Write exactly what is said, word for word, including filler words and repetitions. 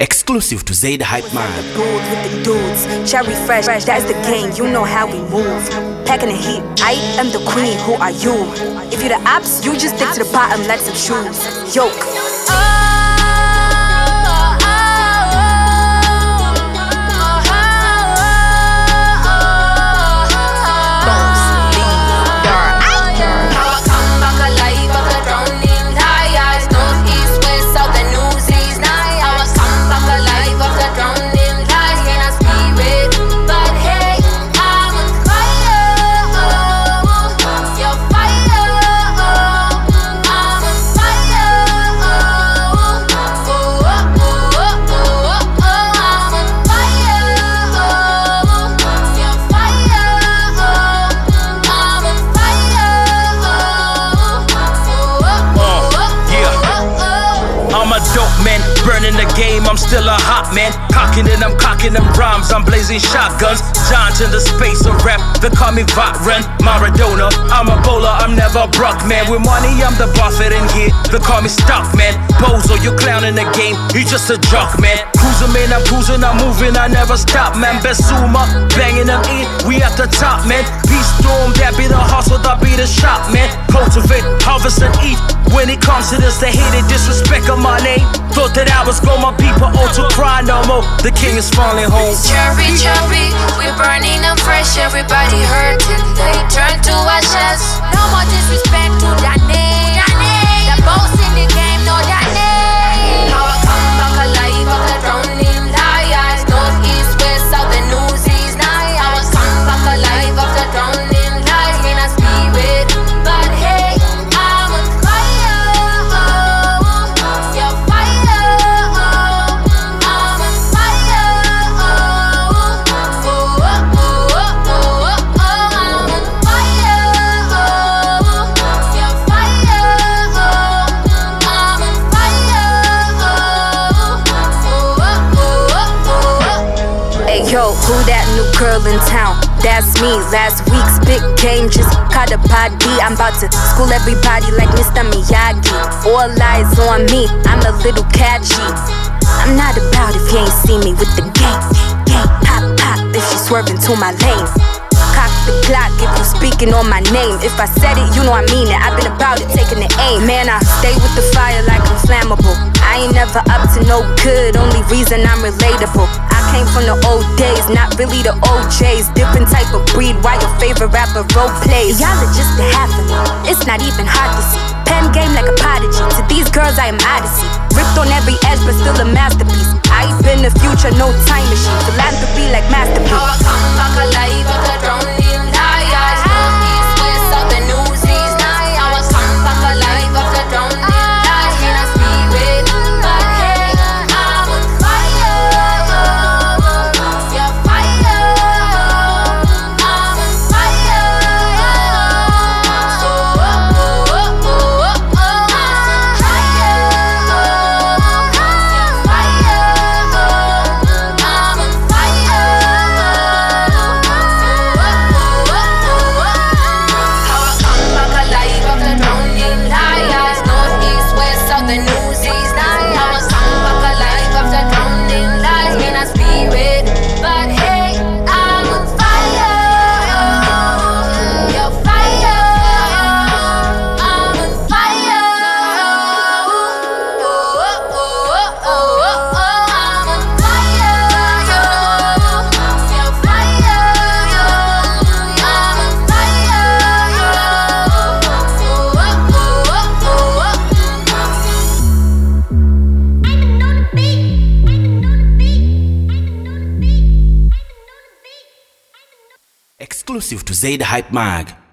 Exclusive to Zay the Hype Man. The booth with the dudes, cherry fresh, that's the gang, you know how we move. Packing the heat, I am the queen, who are you? If you're the ops, you just stick to the bottom like some shoes. Yoke. Burning the game, I'm still a hot man. Cocking it, I'm cocking them rhymes, I'm blazing shotguns. Johns in the space of rap, they call me Vatran, Maradona. I'm a bowler, I'm never broke, man. With money, I'm the Buffett in here, they call me Stockman. Bozo, you clown in the game, you just a jock, man. Cruising, man, I'm cruising, I'm moving, I never stop, man. Besuma, banging them in, we at the top, man. Peace storm, that be the hustle, that be the shop, man. Cultivate, harvest and eat. When it comes to this, they hate it, disrespect of my name. Thought that I was gone, my people ought to cry no more. The king is finally home. Cherry, cherry, we're burning them fresh. Everybody hurting, they turn to ashes. No more disrespect to that name. The boss in the game, know that name. Now I come back alive after drowning liars. North, east, west, south, and news is night. I was come back alive after drowning lies in a spirit. But hey, I'm on fire. You're fire. Yo, who that new girl in town? That's me, last week's big game just caught a body. I'm about to school everybody like Mister Miyagi. All eyes on me, I'm a little catchy. I'm not about if you ain't see me with the gang, gang, pop, pop, if she swerving to my lane. Cock the clock if you speaking on my name. If I said it, you know I mean it. I've been about it, taking the aim. Man, I stay with the fire like I'm flammable. I ain't never up to no good, only reason I'm relatable. I came from the old days, not really the O Js. Different type of breed, why your favorite rapper role plays. Y'all are just a half of it, it's not even hard to see. Pen game like a prodigy, to these girls I am Odyssey. Ripped on every edge but still a masterpiece. I been the future, no time machine. Philanthropy like masterpiece. Now I come back alive after drowning liars. North, east, west, south, and news is night. I was come back alive after drowning lies in a spirit. But hey, I'm on fire. You're fire. I'm on fire. Oh, oh, oh, oh, oh, oh. I'm fire. You're fire. I'm on fire. How I come back alive after drowning liars. North, east, west, south, the news is night. I was come back alive after drowning lies in a spirit. But hey, I'm on fire. You're fire. I'm on fire. Oh, oh, oh, oh, oh, oh. I'm on fire. You're fire. I'm on fire. Oh, oh, oh, oh, oh. Exclusive to Zay the Hype Mag.